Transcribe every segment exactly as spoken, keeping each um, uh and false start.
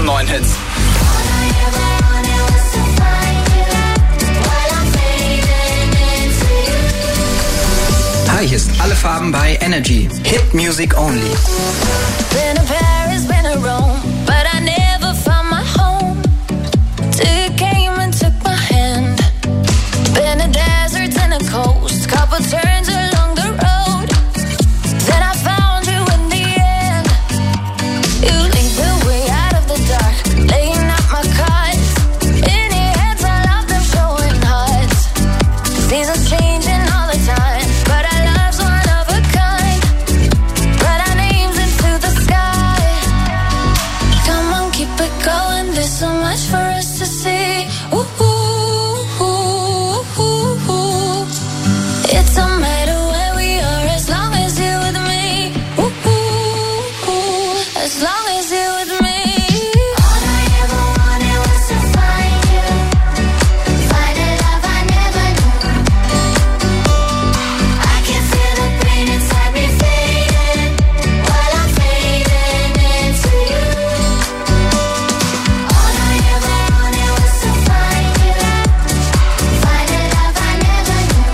besten neuen Hits. Hi, hier ist Alle Farben bei Energy. Hit Music Only. Been to Paris, been to Rome, but I never found my home. Till you came and took my hand. Been to deserts and a coast, couple turns along the road. Then I found you in the end. You lead the way out of the dark, laying out my cards. In your hands, I love them showing hearts. Seasons changing all the time, but our love's one of a kind. Write our names into the sky. Come on, keep it going. There's so much for us to see. Ooh, ooh, ooh, ooh, ooh. It don't matter where we are as long as you're with me. Ooh, ooh, ooh. As long as you're with me. All I ever wanted was to find you, find a love I never knew. I can feel the pain inside me fading while I'm fading into you. All I ever wanted was to find you, find a love I never knew.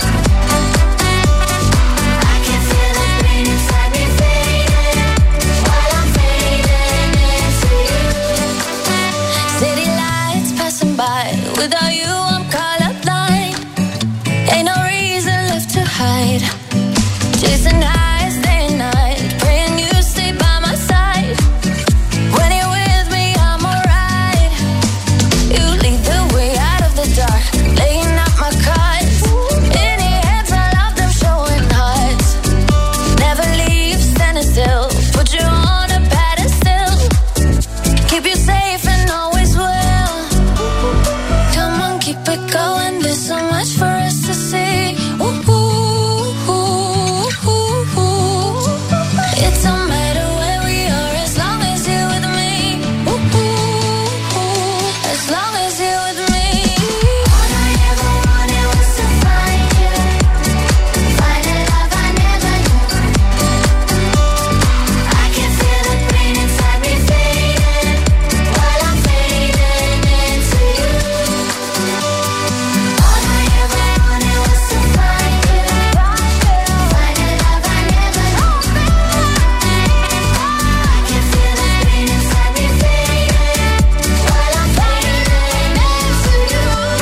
I can feel the pain inside me fading while I'm fading into you. City lights passing by, without you I'm colorblind. Ain't no reason left to hide. Chasing highs day and night, praying you stay by my side. When you're with me, I'm alright. You lead the way out of the dark, laying out my cards. In your hands, I love them showing hearts. Never leave, standing still. Put you on a pedestal. Keep you safe and always will. Come on, keep it going. There's so much for us to see. Ooh, ooh, ooh, ooh, ooh. It don't matter where we are as long as you're with me. Ooh, ooh, ooh. As long as you're with me. All I ever wanted was to find you, find a love I never knew. I can feel the pain inside me fading while I'm fading into you. All I ever wanted was to find you, find a love I never knew. I can feel the pain inside me fading while I'm fading into you.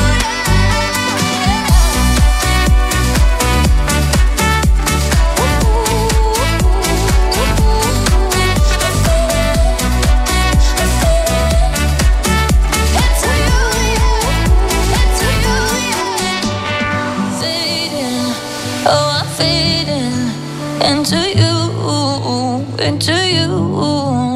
Fading, oh I'm fading into you, into you.